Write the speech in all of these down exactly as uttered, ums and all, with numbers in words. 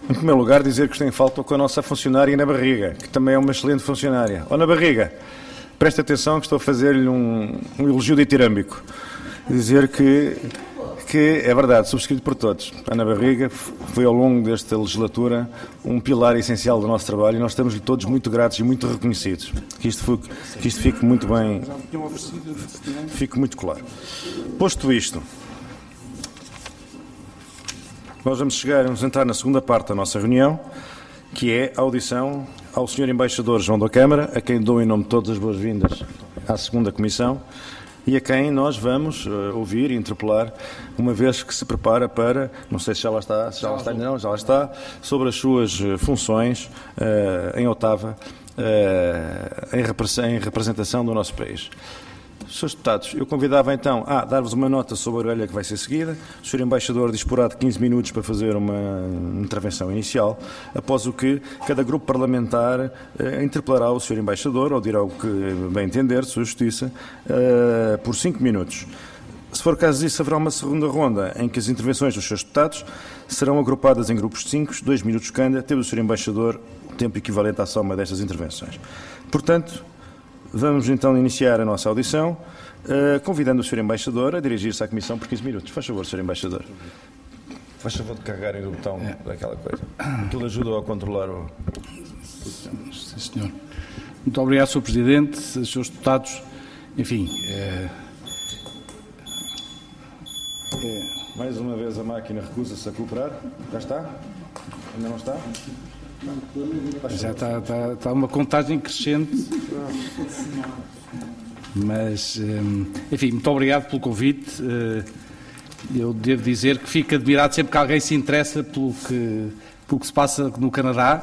Em primeiro lugar, dizer que estou em falta com a nossa funcionária Ana Barriga, que também é uma excelente funcionária. Ana Barriga, preste atenção que estou a fazer-lhe um, um elogio ditírâmbico. Dizer que, que é verdade, subscrito por todos. Ana Barriga foi ao longo desta legislatura um pilar essencial do nosso trabalho e nós estamos-lhe todos muito gratos e muito reconhecidos. Que isto, fique, que isto fique muito bem, fique muito claro. Posto isto, nós vamos chegar, vamos entrar na segunda parte da nossa reunião, que é a audição ao senhor Embaixador João da Câmara, a quem dou em nome de todas as boas-vindas à segunda comissão e a quem nós vamos uh, ouvir e interpelar, uma vez que se prepara para, não sei se já lá está, se já lá está, não, já lá está, sobre as suas funções uh, em Otava, uh, em, repre em representação do nosso país. senhores Deputados, eu convidava então a dar-vos uma nota sobre a orelha que vai ser seguida. O senhor Embaixador disporá de quinze minutos para fazer uma intervenção inicial, após o que cada grupo parlamentar eh, interpelará o senhor Embaixador, ou dirá o que bem entender, sua justiça, eh, por cinco minutos. Se for caso disso, haverá uma segunda ronda em que as intervenções dos senhores Deputados serão agrupadas em grupos de cinco, dois minutos cada, tendo o senhor Embaixador o tempo equivalente à soma destas intervenções. Portanto, vamos então iniciar a nossa audição, uh, convidando o senhor Embaixador a dirigir-se à Comissão por quinze minutos. Faz favor, senhor Embaixador. Faz favor de carregarem o botão é. daquela coisa. Aquilo ajuda a controlar o... Sim, senhor. Muito obrigado, senhor Presidente, senhores Deputados. Enfim... É... É... Mais uma vez a máquina recusa-se a cooperar. Já está? Ainda não está? Já está, está, está uma contagem crescente, mas, enfim, muito obrigado pelo convite. Eu devo dizer que fico admirado sempre que alguém se interessa pelo que, pelo que se passa no Canadá.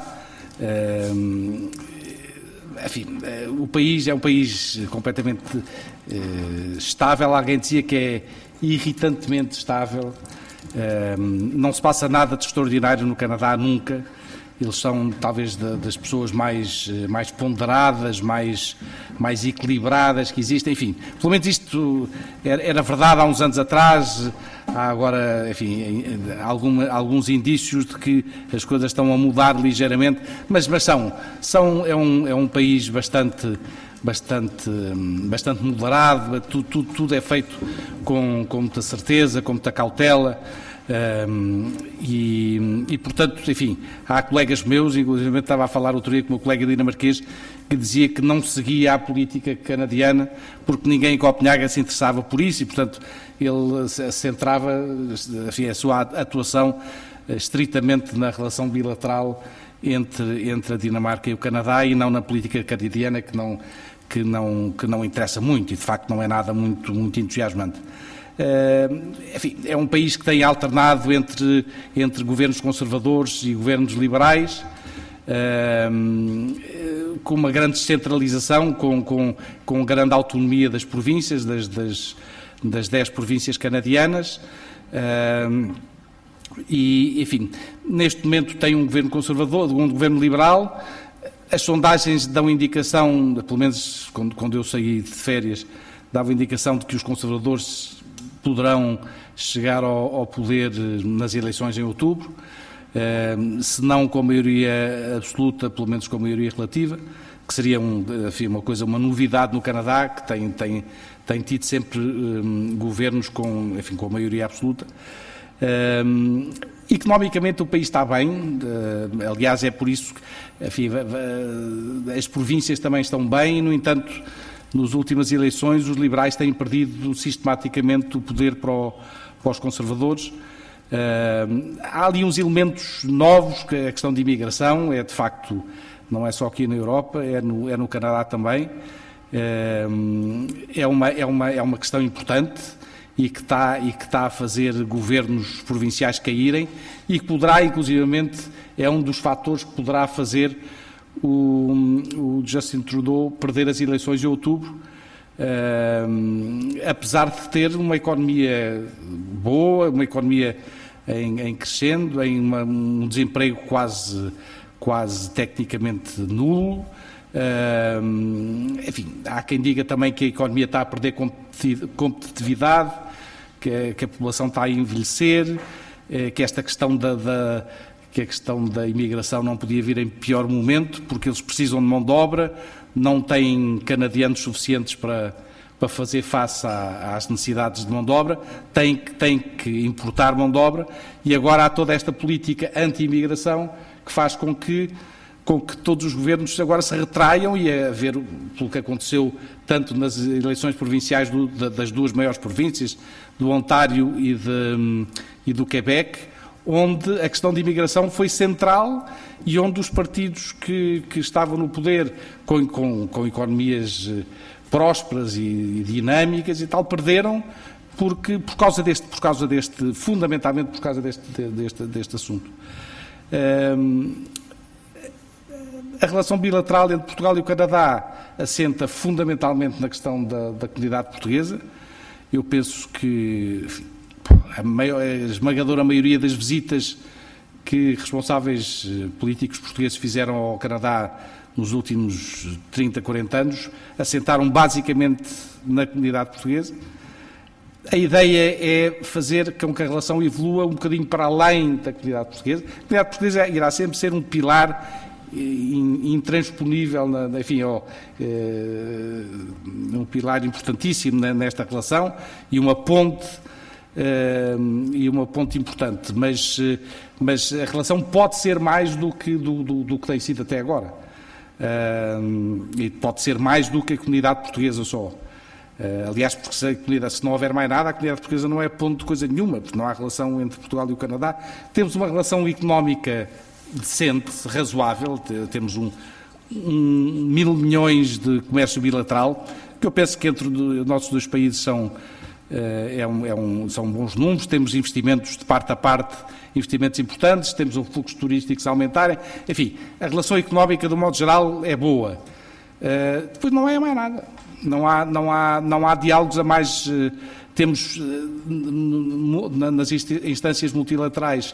Enfim, o país é um país completamente estável. Alguém dizia que é irritantemente estável. Não se passa nada de extraordinário no Canadá nunca. Eles são talvez das pessoas mais, mais ponderadas, mais, mais equilibradas que existem. Enfim, pelo menos isto era, era verdade há uns anos atrás. Há agora, enfim, alguma, alguns indícios de que as coisas estão a mudar ligeiramente, mas, mas são, são é, um, é um país bastante, bastante, bastante moderado, tudo, tudo, tudo é feito com, com muita certeza, com muita cautela. Um, e, e, portanto, enfim, há colegas meus, inclusive estava a falar outro dia com o meu colega dinamarquês, que dizia que não seguia a política canadiana porque ninguém em Copenhague se interessava por isso e, portanto, ele centrava, enfim, a sua atuação estritamente na relação bilateral entre, entre a Dinamarca e o Canadá e não na política canadiana, que não, que não, que não interessa muito e, de facto, não é nada muito, muito entusiasmante. Uh, enfim, é um país que tem alternado entre, entre governos conservadores e governos liberais, uh, com uma grande descentralização, com, com, com grande autonomia das províncias, das, das, das dez províncias canadianas. Uh, e, enfim, neste momento tem um governo conservador, um governo liberal. As sondagens dão indicação, pelo menos quando, quando eu saí de férias, davam indicação de que os conservadores poderão chegar ao, ao poder nas eleições em outubro, eh, se não com a maioria absoluta, pelo menos com a maioria relativa, que seria um, enfim, uma coisa, uma novidade no Canadá, que tem, tem, tem tido sempre um, governos com, enfim, com a maioria absoluta. Um, economicamente o país está bem, uh, aliás é por isso que, enfim, as províncias também estão bem, no entanto, nas últimas eleições, os liberais têm perdido sistematicamente o poder para, o, para os conservadores. Uh, há ali uns elementos novos, que a questão de imigração é, de facto, não é só aqui na Europa, é no, é no Canadá também. Uh, é, uma, é, uma, é uma questão importante e que, está, e que está a fazer governos provinciais caírem e que poderá, inclusivamente, é um dos fatores que poderá fazer O, o Justin Trudeau perder as eleições em outubro, uh, apesar de ter uma economia boa, uma economia em, em crescendo, em uma, um desemprego quase, quase tecnicamente nulo. Uh, enfim, há quem diga também que a economia está a perder competitividade, que a, que a população está a envelhecer, uh, que esta questão da, da que a questão da imigração não podia vir em pior momento, porque eles precisam de mão de obra, não têm canadianos suficientes para, para fazer face à, às necessidades de mão de obra, têm, têm que importar mão de obra, e agora há toda esta política anti-imigração que faz com que, com que todos os governos agora se retraiam, e a ver pelo que aconteceu tanto nas eleições provinciais do, das duas maiores províncias, do Ontário e, de, e do Quebec, onde a questão de imigração foi central e onde os partidos que, que estavam no poder com, com, com economias prósperas e, e dinâmicas e tal, perderam porque, por causa deste, por causa deste, fundamentalmente por causa deste, deste, deste assunto. Um, a relação bilateral entre Portugal e o Canadá assenta fundamentalmente na questão da, da comunidade portuguesa. Eu penso que, enfim, A, maior, a esmagadora maioria das visitas que responsáveis políticos portugueses fizeram ao Canadá nos últimos trinta, quarenta anos assentaram basicamente na comunidade portuguesa. A ideia é fazer com que a relação evolua um bocadinho para além da comunidade portuguesa. A comunidade portuguesa irá sempre ser um pilar intransponível, enfim, ó, é, um pilar importantíssimo nesta relação e uma ponte Uh, e uma ponte importante, mas, uh, mas a relação pode ser mais do que, do, do, do que tem sido até agora. Uh, e pode ser mais do que a comunidade portuguesa só. Uh, aliás, porque se, a comunidade, se não houver mais nada, a comunidade portuguesa não é ponto de coisa nenhuma, porque não há relação entre Portugal e o Canadá. Temos uma relação económica decente, razoável, temos um, um mil milhões de comércio bilateral, que eu penso que entre os nossos dois países são É um, é um, são bons números, temos investimentos de parte a parte, investimentos importantes, temos um fluxo turístico a aumentarem, enfim, a relação económica, do modo geral, é boa. Uh, depois não é mais nada, não há, não há, não há diálogos a mais, uh, temos uh, nas instâncias multilaterais,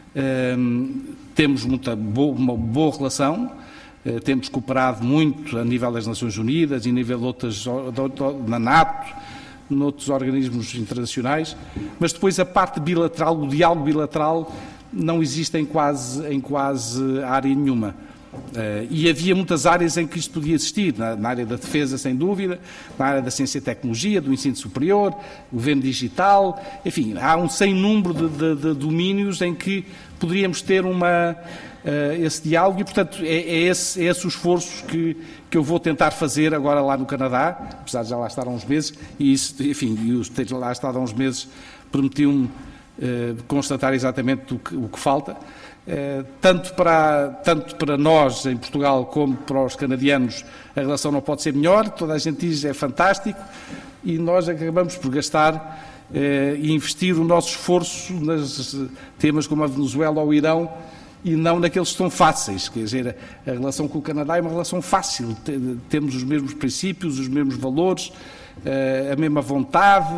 uh, temos muita boa, uma boa relação, uh, temos cooperado muito a nível das Nações Unidas e a nível de outras, na NATO, noutros organismos internacionais, mas depois a parte bilateral, o diálogo bilateral, não existe em quase, em quase área nenhuma. Uh, e havia muitas áreas em que isto podia existir, na, na área da defesa, sem dúvida, na área da ciência e tecnologia, do ensino superior, governo digital, enfim, há um sem número de, de, de domínios em que poderíamos ter uma, uh, esse diálogo e, portanto, é, é, esse, é esse o esforço que, que eu vou tentar fazer agora lá no Canadá, apesar de já lá estar há uns meses, e isso, enfim, e os ter lá estado há uns meses permitiu-me uh, constatar exatamente o que, o que falta. Uh, tanto, para, tanto para nós em Portugal como para os canadianos a relação não pode ser melhor, toda a gente diz é fantástico e nós acabamos por gastar uh, e investir o nosso esforço nos temas como a Venezuela ou o Irão e não naqueles que são fáceis, quer dizer, a, a relação com o Canadá é uma relação fácil, temos os mesmos princípios, os mesmos valores, uh, a mesma vontade,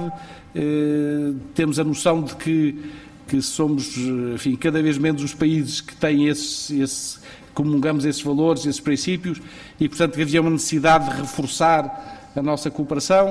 uh, temos a noção de que que somos, enfim, cada vez menos os países que têm esse, esse, comungamos esses valores, esses princípios, e, portanto, havia uma necessidade de reforçar a nossa cooperação,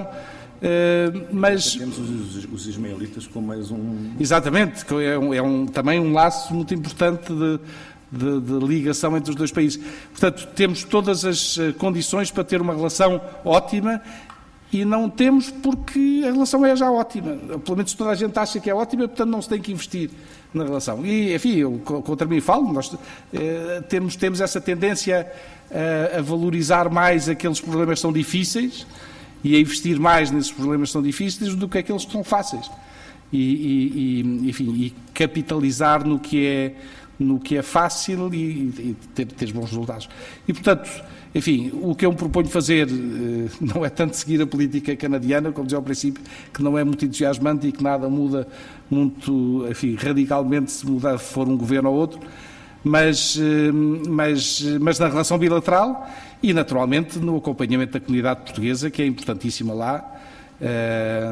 uh, mas... Temos os, os ismaelitas como mais um... Exatamente, que é, um, é um, também um laço muito importante de, de, de ligação entre os dois países. Portanto, temos todas as condições para ter uma relação ótima, e não temos porque a relação é já ótima. Pelo menos toda a gente acha que é ótima, portanto não se tem que investir na relação. E, enfim, eu contra mim falo, nós eh, temos, temos essa tendência a, a valorizar mais aqueles problemas que são difíceis e a investir mais nesses problemas que são difíceis do que aqueles que são fáceis. E, e, e, enfim, e capitalizar no que é, no que é fácil e, e ter, ter bons resultados. E, portanto, enfim, o que eu me proponho fazer eh, não é tanto seguir a política canadiana, como dizia ao princípio, que não é muito entusiasmante e que nada muda muito, enfim, radicalmente se mudar, for um governo ou outro, mas, eh, mas, mas na relação bilateral e, naturalmente, no acompanhamento da comunidade portuguesa, que é importantíssima lá, eh,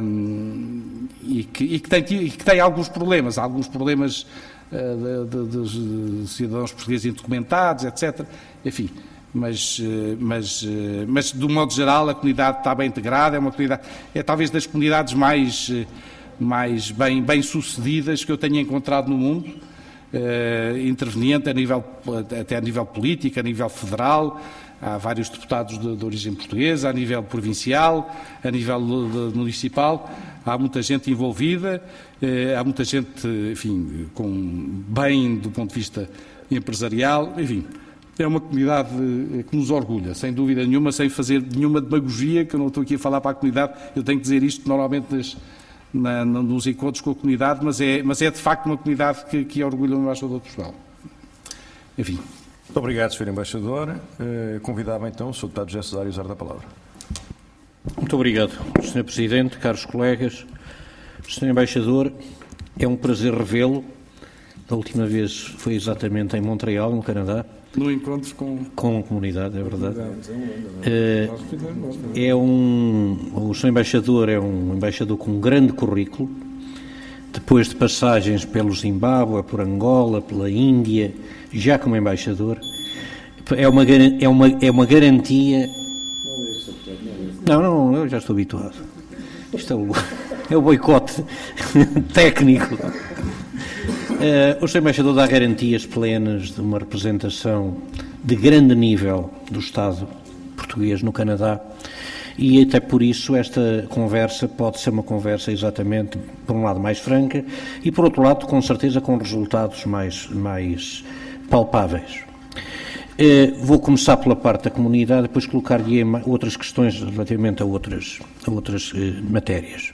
e, que, e, que tem, e que tem alguns problemas, alguns problemas eh, de, de, de cidadãos portugueses indocumentados, etcétera. Enfim, mas, mas, mas, de um modo geral, a comunidade está bem integrada, é uma comunidade, é talvez das comunidades mais, mais bem, bem sucedidas que eu tenho encontrado no mundo, uh, interveniente a nível, até a nível político, a nível federal. Há vários deputados de, de origem portuguesa, a nível provincial, a nível de, de municipal. Há muita gente envolvida, uh, há muita gente, enfim, com bem do ponto de vista empresarial, enfim. É uma comunidade que nos orgulha, sem dúvida nenhuma, sem fazer nenhuma demagogia, que eu não estou aqui a falar para a comunidade, eu tenho que dizer isto normalmente nas, na, nos encontros com a comunidade, mas é, mas é de facto uma comunidade que, que orgulha o Embaixador de Portugal. Enfim. Muito obrigado, senhor Embaixador. Uh, convidava então o senhor Deputado José Cesário a usar da palavra. Muito obrigado, senhor Presidente, caros colegas. senhor Embaixador, é um prazer revê-lo. Da última vez foi exatamente em Montreal, no Canadá. No encontro com... Com a comunidade, é verdade. É, é um, o senhor Embaixador é um embaixador com um grande currículo, depois de passagens pelo Zimbábue, por Angola, pela Índia, já como embaixador. É uma, é uma, é uma garantia... Não, não, eu já estou habituado. Isto é o, é o boicote técnico. Uh, o senhor Embaixador dá garantias plenas de uma representação de grande nível do Estado português no Canadá e até por isso esta conversa pode ser uma conversa exatamente, por um lado, mais franca e, por outro lado, com certeza com resultados mais, mais palpáveis. Uh, vou começar pela parte da comunidade, depois colocar-lhe outras questões relativamente a outras, a outras uh, matérias.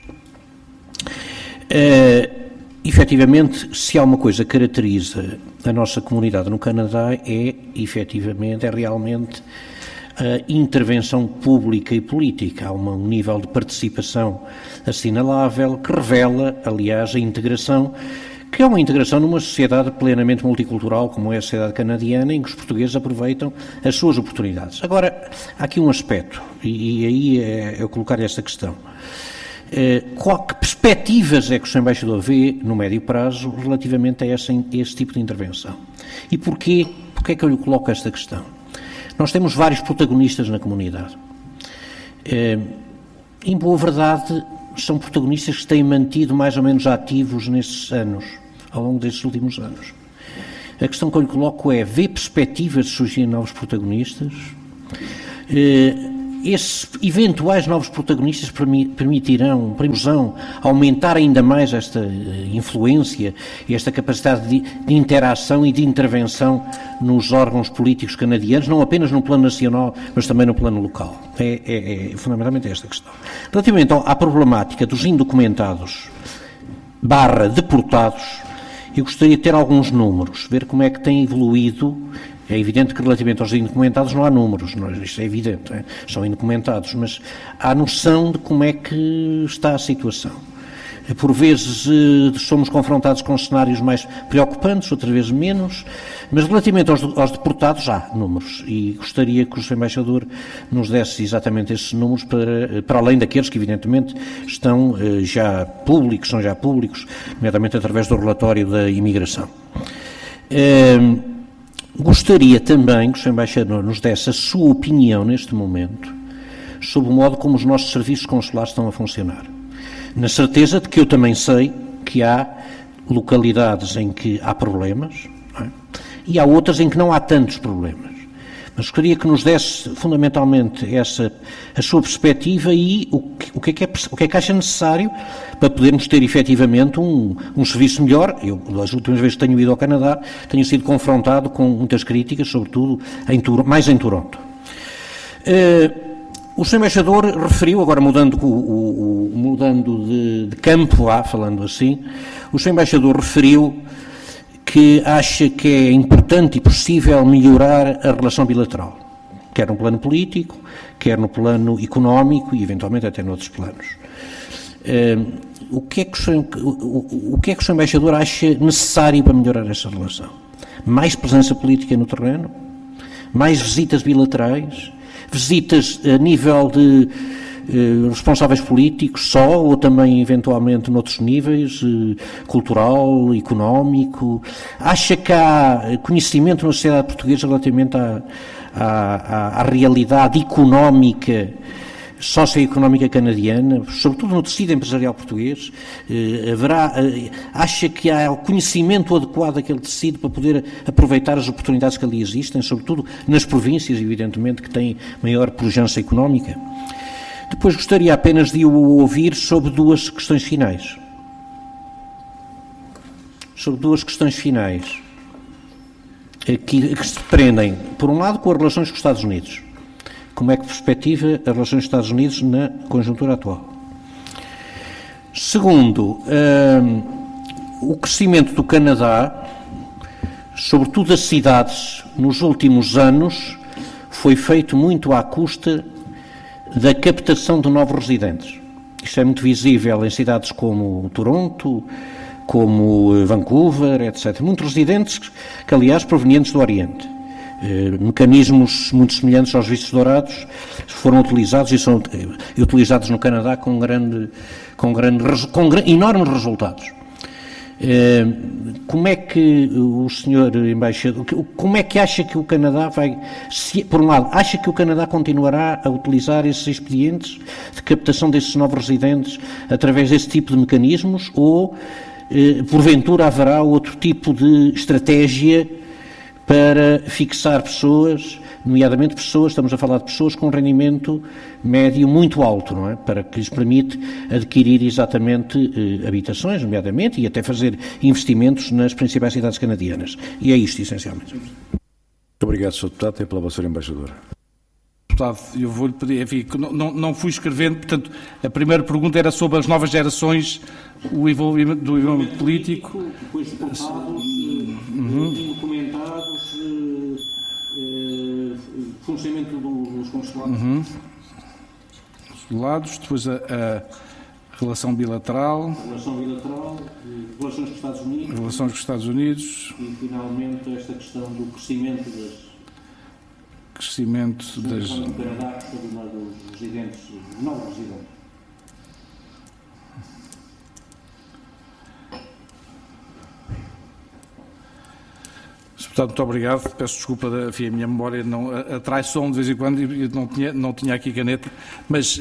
Uh, Efetivamente, se há uma coisa que caracteriza a nossa comunidade no Canadá é, efetivamente, é realmente a intervenção pública e política. Há um nível de participação assinalável que revela, aliás, a integração, que é uma integração numa sociedade plenamente multicultural, como é a sociedade canadiana, em que os portugueses aproveitam as suas oportunidades. Agora, há aqui um aspecto, e, e aí é eu colocar esta questão. Uh, qual, que perspectivas é que o senhor Embaixador vê no médio prazo relativamente a esse, a esse tipo de intervenção? E porquê, porquê é que eu lhe coloco esta questão? Nós temos vários protagonistas na comunidade. Uh, em boa verdade, são protagonistas que se têm mantido mais ou menos ativos nesses anos, ao longo destes últimos anos. A questão que eu lhe coloco é, vê perspectivas de surgirem novos protagonistas? Uh, Esses eventuais novos protagonistas permitirão, permitirão aumentar ainda mais esta influência e esta capacidade de, de interação e de intervenção nos órgãos políticos canadianos, não apenas no plano nacional, mas também no plano local. É, é, é fundamentalmente esta questão. Relativamente à problemática dos indocumentados barra deportados, eu gostaria de ter alguns números, ver como é que tem evoluído. É evidente que relativamente aos indocumentados não há números, não, isto é evidente, é? São indocumentados, mas há noção de como é que está a situação. Por vezes eh, somos confrontados com cenários mais preocupantes, outras vezes menos, mas relativamente aos, aos deportados há números e gostaria que o senhor Embaixador nos desse exatamente esses números para, para além daqueles que evidentemente estão eh, já públicos, são já públicos, nomeadamente através do relatório da imigração. Eh, Gostaria também que o senhor Embaixador nos desse a sua opinião neste momento sobre o modo como os nossos serviços consulares estão a funcionar. Na certeza de que eu também sei que há localidades em que há problemas, não é? E há outras em que não há tantos problemas. Mas gostaria que nos desse fundamentalmente essa, a sua perspectiva e o que, o, que é que é, o que é que acha necessário para podermos ter efetivamente um, um serviço melhor. Eu, das últimas vezes que tenho ido ao Canadá, tenho sido confrontado com muitas críticas, sobretudo em, mais em Toronto. Uh, o senhor Embaixador referiu, agora mudando, o, o, o, mudando de, de campo lá, falando assim, o senhor Embaixador referiu que acha que é importante e possível melhorar a relação bilateral, quer no plano político, quer no plano económico e, eventualmente, até noutros planos. Uh, o, que é que o, senhor, o, o que é que o senhor Embaixador acha necessário para melhorar essa relação? Mais presença política no terreno? Mais visitas bilaterais? Visitas a nível de Uh, responsáveis políticos só, ou também eventualmente noutros níveis, uh, cultural, económico? Acha que há conhecimento na sociedade portuguesa relativamente à, à, à, à realidade económica socioeconómica canadiana, sobretudo no tecido empresarial português, eh, haverá, eh, acha que há o conhecimento adequado daquele tecido para poder aproveitar as oportunidades que ali existem, sobretudo nas províncias, evidentemente, que têm maior pujança económica? Depois gostaria apenas de o ouvir sobre duas questões finais. Sobre duas questões finais que, que se prendem, por um lado, com as relações com os Estados Unidos. Como é que perspectiva as relações com os Estados Unidos na conjuntura atual? Segundo, um, o crescimento do Canadá, sobretudo das cidades, nos últimos anos, foi feito muito à custa da captação de novos residentes. Isto é muito visível em cidades como Toronto, como Vancouver, etcétera. Muitos residentes que, aliás, provenientes do Oriente. Eh, mecanismos muito semelhantes aos vistos dourados foram utilizados e são eh, utilizados no Canadá com, grande, com, grande, com gra- enormes resultados. Eh, como é que o senhor embaixador, como é que acha que o Canadá vai, se, por um lado, acha que o Canadá continuará a utilizar esses expedientes de captação desses novos residentes através desse tipo de mecanismos ou porventura haverá outro tipo de estratégia para fixar pessoas, nomeadamente pessoas, estamos a falar de pessoas com rendimento médio muito alto, não é? Para que lhes permite adquirir exatamente eh, habitações, nomeadamente, e até fazer investimentos nas principais cidades canadianas. E é isto, essencialmente. Muito obrigado, senhor Deputado. Tem a palavra, senhor Embaixador. Deputado, eu vou-lhe pedir, enfim, não, não, não fui escrevendo, portanto, a primeira pergunta era sobre as novas gerações, o envolvimento do envolvimento político. Depois de contados, uhum. documentados, uh, uh, funcionamento dos consulados. Uhum. Consulados, depois a, a relação bilateral. Relação bilateral, relações com os Estados Unidos. Relações com os Estados Unidos. E, finalmente, esta questão do crescimento das... crescimento das... do Canadá, dos residentes, dos novos residentes. Deputado, muito obrigado. Peço desculpa, enfim, a minha memória não, atrai som de vez em quando e não tinha, não tinha aqui caneta, mas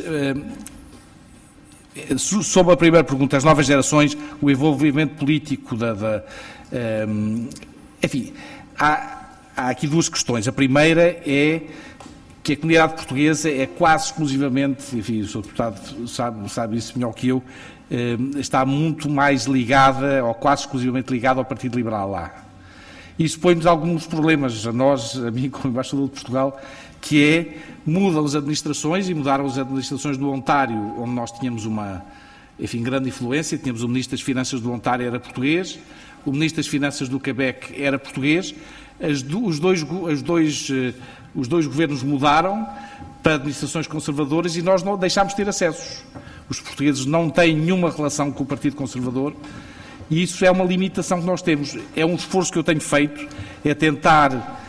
eh, sobre a primeira pergunta, as novas gerações, o envolvimento político da... da eh, enfim, há, há aqui duas questões. A primeira é que a comunidade portuguesa é quase exclusivamente, enfim, o senhor Deputado sabe, sabe isso melhor que eu, eh, está muito mais ligada, ou quase exclusivamente ligada ao Partido Liberal lá. Isso põe-nos alguns problemas, a nós, a mim como embaixador de Portugal, que é, mudam as administrações e mudaram as administrações do Ontário, onde nós tínhamos uma, enfim, grande influência, tínhamos o Ministro das Finanças do Ontário era português, o Ministro das Finanças do Quebec era português, as do, os, dois, os, dois, os dois governos mudaram para administrações conservadoras e nós não deixámos de ter acessos. Os portugueses não têm nenhuma relação com o Partido Conservador. E isso é uma limitação que nós temos. É um esforço que eu tenho feito, é tentar,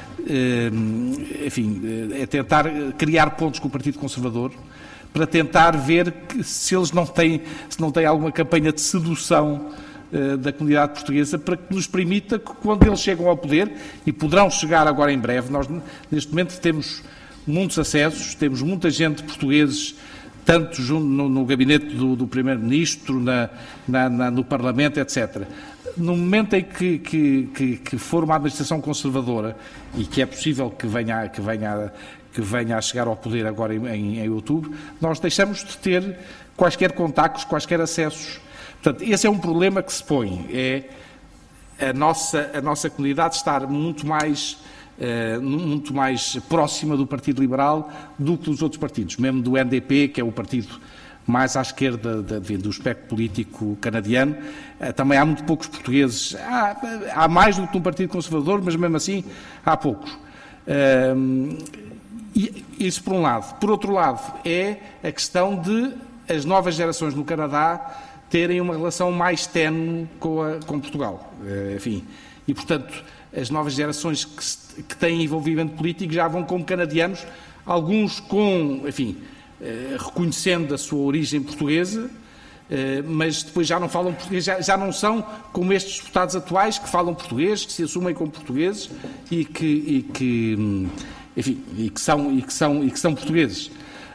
enfim, é tentar criar pontos com o Partido Conservador para tentar ver que, se eles não têm, se não têm alguma campanha de sedução da comunidade portuguesa para que nos permita que, quando eles chegam ao poder, e poderão chegar agora em breve, nós neste momento temos muitos acessos, temos muita gente portugueses, tanto no, no gabinete do, do Primeiro-Ministro, na, na, na, no Parlamento, etcétera. No momento em que, que, que, que for uma administração conservadora, e que é possível que venha, que venha, que venha a chegar ao poder agora em, em, em outubro, nós deixamos de ter quaisquer contactos, quaisquer acessos. Portanto, esse é um problema que se põe, é a nossa, a nossa comunidade estar muito mais... Uh, muito mais próxima do Partido Liberal do que dos outros partidos, mesmo do N D P, que é o partido mais à esquerda de, de, do espectro político canadiano. Uh, também há muito poucos portugueses, há, há mais do que um Partido Conservador, mas mesmo assim há poucos. Uh, e, isso por um lado. Por outro lado, é a questão de as novas gerações no Canadá terem uma relação mais ténue com, a, com Portugal. Uh, enfim, e portanto... As novas gerações que, que têm envolvimento político já vão como canadianos, alguns com, enfim, eh, reconhecendo a sua origem portuguesa, eh, mas depois já não falam português, já, já não são como estes deputados atuais que falam português, que se assumem como portugueses e que, e que, enfim, e que, são, e que, são, e que são portugueses.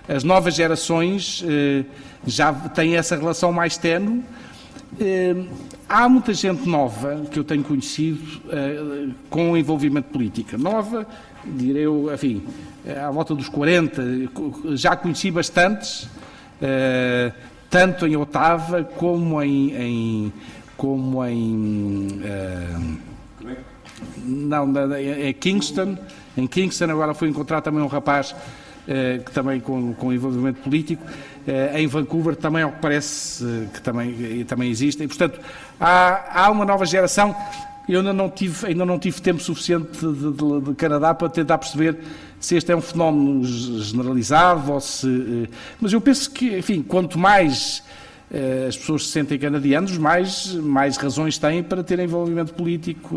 as novas gerações eh, já têm essa relação mais ténue. Eh, há muita gente nova que eu tenho conhecido eh, com envolvimento político. Nova, direi eu, enfim, à volta dos quarenta, já conheci bastantes, eh, tanto em Otava como em, em como em uh, não, em Kingston. Em Kingston agora fui encontrar também um rapaz uh, que também com, com envolvimento político. Uh, em Vancouver também, ao que parece, uh, que também, também existe. E, portanto, há, há uma nova geração. Eu ainda não tive, ainda não tive tempo suficiente de, de, de Canadá para tentar perceber se este é um fenómeno generalizado ou se... Uh, mas eu penso que, enfim, quanto mais as pessoas se sentem canadianos, mais, mais razões têm para ter envolvimento político.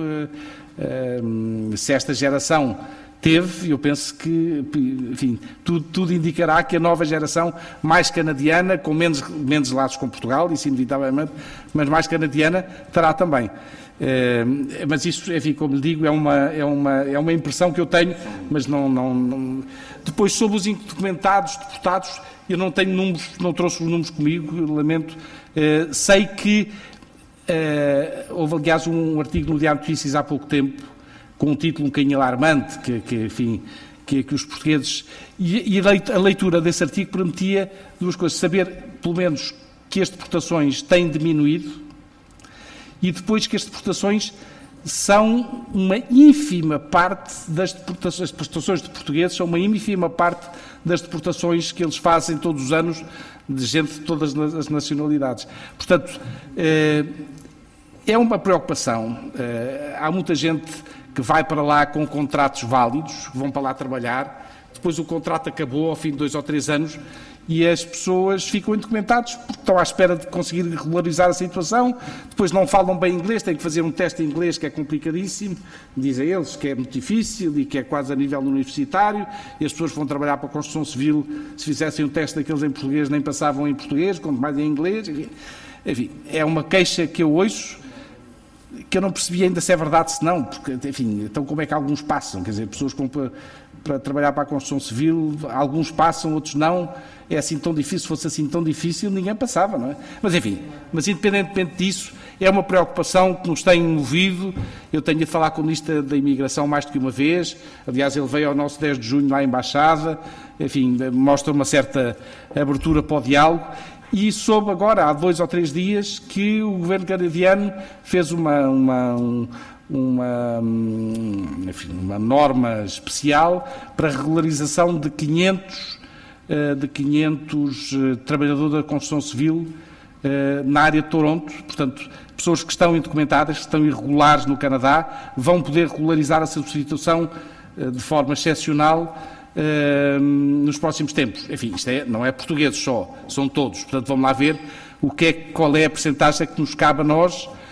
Se esta geração teve, eu penso que, enfim, tudo, tudo indicará que a nova geração, mais canadiana, com menos, menos laços com Portugal, isso inevitavelmente, mas mais canadiana, terá também. Mas isso, enfim, como lhe digo, é uma, é uma, é uma impressão que eu tenho, mas não... não, não... Depois, sobre os indocumentados, deportados, eu não tenho números, não trouxe os números comigo, lamento. Uh, sei que uh, houve, aliás, um artigo no Diário de Notícias há pouco tempo, com um título um bocadinho alarmante, que, que enfim, que, que os portugueses... E, e a leitura desse artigo permitia duas coisas. Saber, pelo menos, que as deportações têm diminuído e depois que as deportações são uma ínfima parte das deportações, as deportações de portugueses são uma ínfima parte das deportações que eles fazem todos os anos de gente de todas as nacionalidades. Portanto, é uma preocupação. Há muita gente que vai para lá com contratos válidos, que vão para lá trabalhar, depois o contrato acabou ao fim de dois ou três anos e as pessoas ficam indocumentadas porque estão à espera de conseguir regularizar a situação, depois não falam bem inglês, têm que fazer um teste em inglês que é complicadíssimo, dizem eles que é muito difícil e que é quase a nível universitário, e as pessoas vão trabalhar para a construção civil, se fizessem um teste daqueles em português nem passavam em português, quanto mais em inglês, enfim, é uma queixa que eu ouço, que eu não percebi ainda se é verdade se não, porque, enfim, então como é que alguns passam, quer dizer, pessoas com... para trabalhar para a construção civil, alguns passam, outros não, é assim tão difícil, se fosse assim tão difícil, ninguém passava, não é? Mas enfim, mas independentemente disso, é uma preocupação que nos tem movido. Eu tenho de falar com o Ministro da Imigração mais do que uma vez, aliás ele veio ao nosso dez de junho lá à Embaixada, enfim, mostra uma certa abertura para o diálogo. E soube agora, há dois ou três dias, que o governo canadiano fez uma, uma, um, uma, enfim, uma norma especial para a regularização de quinhentos, de quinhentos trabalhadores da construção civil na área de Toronto. Portanto, pessoas que estão indocumentadas, que estão irregulares no Canadá, vão poder regularizar a sua situação de forma excepcional Uh, nos próximos tempos. Enfim, isto é, não é portugueses só, são todos. Portanto, vamos lá ver o que é, qual é a percentagem que nos cabe a nós, uh,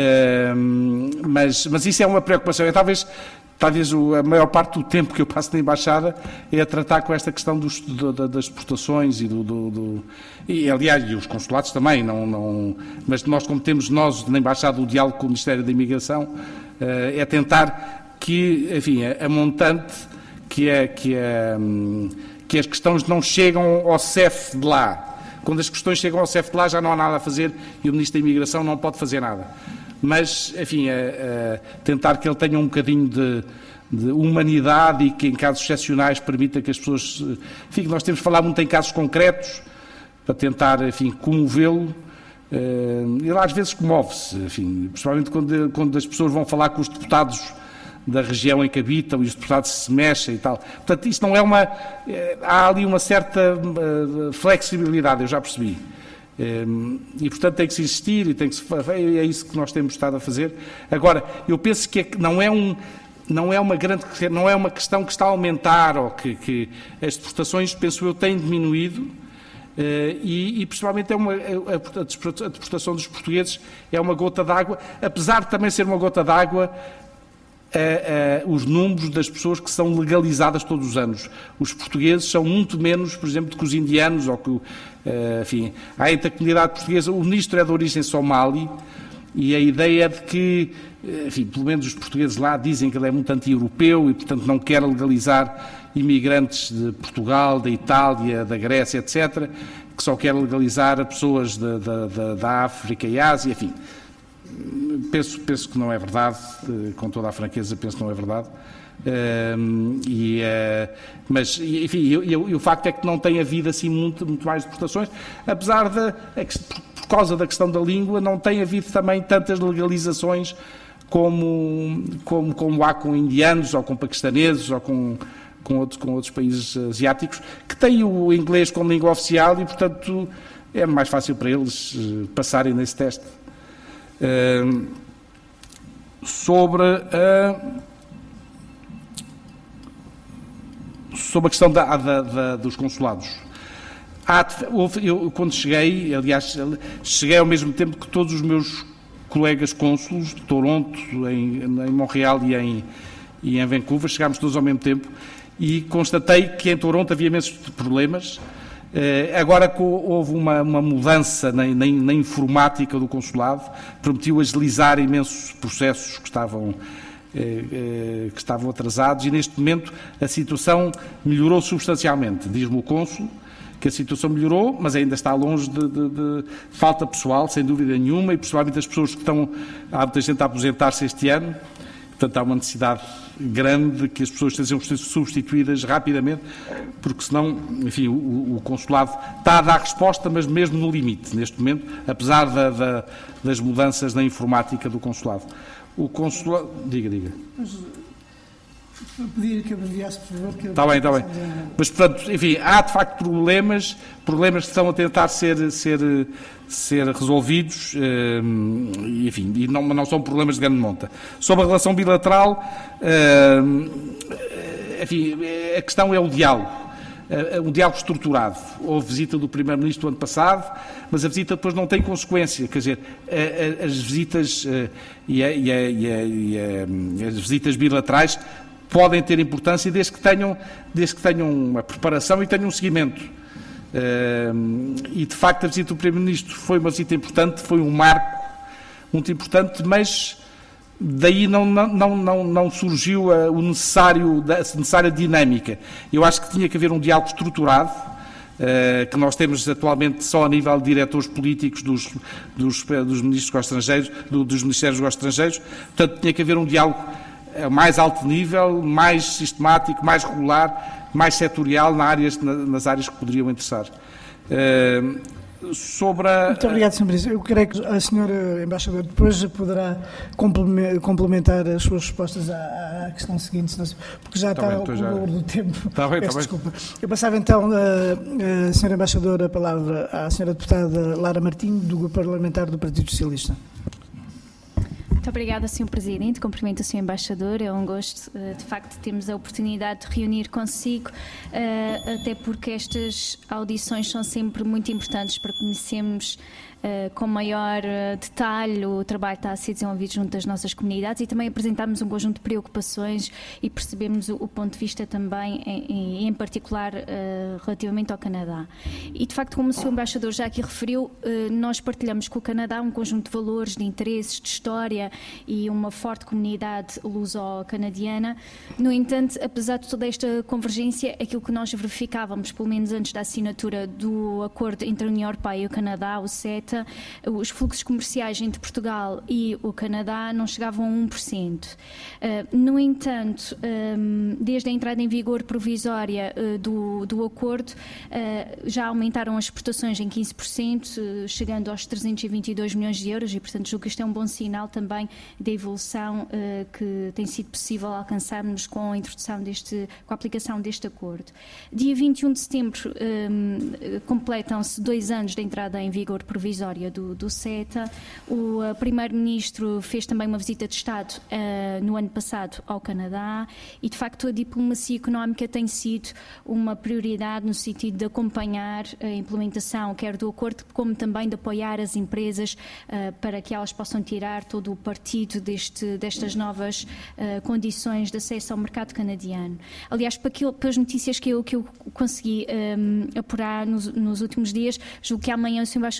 mas, mas isso é uma preocupação. É, talvez talvez a maior parte do tempo que eu passo na Embaixada é a tratar com esta questão dos, do, das exportações e do, do, do... E, aliás, e os consulados também, não, não... mas nós, como temos nós na Embaixada o diálogo com o Ministério da Imigração, uh, é tentar que, enfim, a, a montante Que, é, que, é, que as questões não chegam ao C E F de lá. Quando as questões chegam ao C E F de lá já não há nada a fazer e o Ministro da Imigração não pode fazer nada. Mas, enfim, é, é, tentar que ele tenha um bocadinho de, de humanidade e que em casos excepcionais permita que as pessoas... Enfim, nós temos de falar muito em casos concretos para tentar, enfim, comovê-lo. Ele às vezes comove-se, enfim, principalmente quando, quando as pessoas vão falar com os deputados da região em que habitam e os deputados se mexem e tal. Portanto, isso não é uma... Há ali uma certa uh, flexibilidade, eu já percebi. Um, e, portanto, tem que se insistir e tem que se... É isso que nós temos estado a fazer. Agora, eu penso que é, não é um... Não é uma grande, não é uma questão que está a aumentar ou que, que as deportações, penso eu, têm diminuído uh, e, e, principalmente, é uma, a deportação dos portugueses é uma gota d'água, apesar de também ser uma gota d'água Uh, uh, os números das pessoas que são legalizadas todos os anos. Os portugueses são muito menos, por exemplo, do que os indianos, ou que, uh, enfim, há entre a comunidade portuguesa, o ministro é de origem somali, e a ideia de que, enfim, pelo menos os portugueses lá dizem que ele é muito anti-europeu e, portanto, não quer legalizar imigrantes de Portugal, da Itália, da Grécia, etcétera, que só quer legalizar a pessoas da, da, da, da África e Ásia, enfim. Penso, penso que não é verdade, com toda a franqueza, penso que não é verdade. Uh, e, uh, mas, enfim, e, e, e o facto é que não tem havido assim muito, muito mais deportações, apesar de, é que, por, por causa da questão da língua, não tem havido também tantas legalizações como, como, como há com indianos, ou com paquistaneses, ou com, com, outros, com outros países asiáticos, que têm o inglês como língua oficial e, portanto, é mais fácil para eles passarem nesse teste. Uh, sobre a... Uh, Sobre a questão da, da, da, dos consulados. Há, eu, quando cheguei, aliás, cheguei ao mesmo tempo que todos os meus colegas cônsulos de Toronto, em, em Montreal e em, e em Vancouver, chegámos todos ao mesmo tempo e constatei que em Toronto havia imensos problemas. Agora houve uma, uma mudança na, na, na informática do consulado, permitiu agilizar imensos processos que estavam... que estavam atrasados e neste momento a situação melhorou substancialmente. Diz-me o cônsul que a situação melhorou, mas ainda está longe de, de, de falta pessoal, sem dúvida nenhuma, e principalmente as pessoas que estão, há muita gente a aposentar-se este ano, portanto há uma necessidade grande de que as pessoas sejam substituídas rapidamente, porque senão, enfim, o, o consulado está a dar resposta, mas mesmo no limite, neste momento, apesar da, da, das mudanças na informática do consulado. O consulado... Diga, diga. Mas, eu pedir que abreviasse, por favor. Que está bem, está bem. Mas, portanto, enfim, há de facto problemas, problemas que estão a tentar ser, ser, ser resolvidos, e, enfim, e não, não são problemas de grande monta. Sobre a relação bilateral, enfim, a questão é o diálogo. Um diálogo estruturado. Houve visita do Primeiro-Ministro ano passado, mas a visita depois não tem consequência, quer dizer, as visitas e, a, e, a, e, a, e a, as visitas bilaterais podem ter importância desde que tenham, desde que tenham uma preparação e tenham um seguimento. E, de facto, a visita do Primeiro-Ministro foi uma visita importante, foi um marco muito importante, mas daí não, não, não, não surgiu a, o necessário, a necessária dinâmica. Eu acho que tinha que haver um diálogo estruturado, uh, que nós temos atualmente só a nível de diretores políticos dos, dos, dos ministros dos estrangeiros, do, dos ministérios dos estrangeiros, portanto tinha que haver um diálogo a mais alto nível, mais sistemático, mais regular, mais setorial nas áreas, nas áreas que poderiam interessar. Uh, Sobre a... Muito obrigado, senhor Presidente. Eu creio que a senhora Embaixadora depois poderá complementar as suas respostas à, à questão seguinte, porque já está ao calor do tempo. Está bem, está bem. Desculpa. Eu passava então a, a senhora Embaixadora a palavra à senhora deputada Lara Martinho, do Grupo Parlamentar do Partido Socialista. Muito obrigada, senhor Presidente. Cumprimento o senhor Embaixador. É um gosto, de facto, termos a oportunidade de reunir consigo, até porque estas audições são sempre muito importantes para conhecermos Uh, com maior uh, detalhe o trabalho que está a ser desenvolvido junto das nossas comunidades e também apresentarmos um conjunto de preocupações e percebermos o, o ponto de vista também, em, em particular, uh, relativamente ao Canadá. E, de facto, como o senhor Embaixador já aqui referiu, uh, nós partilhamos com o Canadá um conjunto de valores, de interesses, de história e uma forte comunidade luso-canadiana. No entanto, apesar de toda esta convergência, aquilo que nós verificávamos, pelo menos antes da assinatura do acordo entre a União Europeia e o Canadá, o CETA, os fluxos comerciais entre Portugal e o Canadá não chegavam a um por cento. Uh, no entanto, um, desde a entrada em vigor provisória uh, do, do acordo, uh, já aumentaram as exportações em quinze por cento, uh, chegando aos trezentos e vinte e dois milhões de euros e, portanto, julgo que isto é um bom sinal também da evolução uh, que tem sido possível alcançarmos com a introdução deste, com a aplicação deste acordo. Dia vinte e um de setembro um, completam-se dois anos da entrada em vigor provisória Do, do CETA. O uh, Primeiro-Ministro fez também uma visita de Estado uh, no ano passado ao Canadá e, de facto, a diplomacia económica tem sido uma prioridade no sentido de acompanhar a implementação, quer do acordo, como também de apoiar as empresas uh, para que elas possam tirar todo o partido deste, destas novas uh, condições de acesso ao mercado canadiano. Aliás, para aquilo, pelas notícias que eu, que eu consegui um, apurar nos, nos últimos dias, julgo que amanhã o senhor Embaixador tem um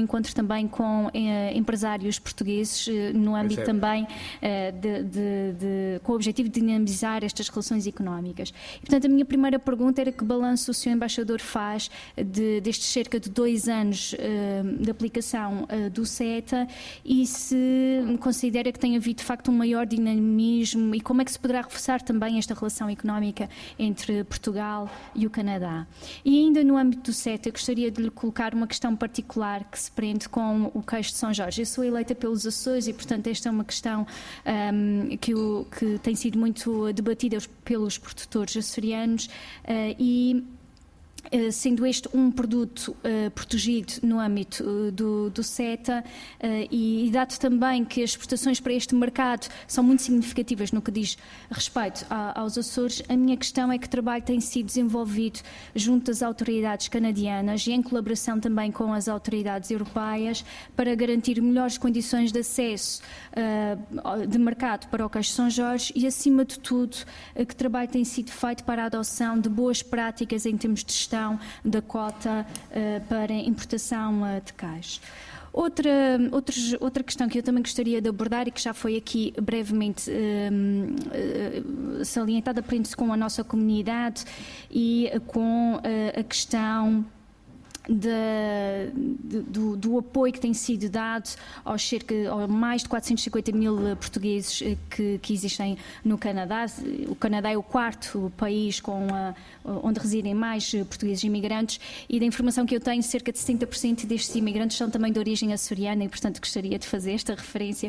encontro também com eh, empresários portugueses eh, no âmbito Exato. também eh, de, de, de, com o objetivo de dinamizar estas relações económicas. E, portanto, a minha primeira pergunta era que balanço o senhor Embaixador faz de, destes cerca de dois anos eh, de aplicação eh, do CETA e se considera que tem havido de facto um maior dinamismo e como é que se poderá reforçar também esta relação económica entre Portugal e o Canadá. E ainda no âmbito do CETA, eu gostaria de lhe colocar uma questão particular que se prende com o queijo de São Jorge. Eu sou eleita pelos Açores e, portanto, esta é uma questão um, que, o, que tem sido muito debatida pelos produtores açorianos uh, e sendo este um produto uh, protegido no âmbito uh, do, do CETA uh, e, e dado também que as exportações para este mercado são muito significativas no que diz respeito a, aos Açores, a minha questão é que trabalho tem sido desenvolvido junto das autoridades canadianas e em colaboração também com as autoridades europeias para garantir melhores condições de acesso uh, de mercado para o queijo de São Jorge e, acima de tudo, uh, que trabalho tem sido feito para a adoção de boas práticas em termos de gestão da cota uh, para importação uh, de queijo. Outra, outros, outra questão que eu também gostaria de abordar e que já foi aqui brevemente um, uh, salientada, prende-se com a nossa comunidade e uh, com uh, a questão De, de, do, do apoio que tem sido dado aos cerca aos mais de quatrocentos e cinquenta mil portugueses que, que existem no Canadá. O Canadá é o quarto país com a, onde residem mais portugueses imigrantes e da informação que eu tenho, cerca de setenta por cento destes imigrantes são também de origem açoriana e, portanto, gostaria de fazer esta referência.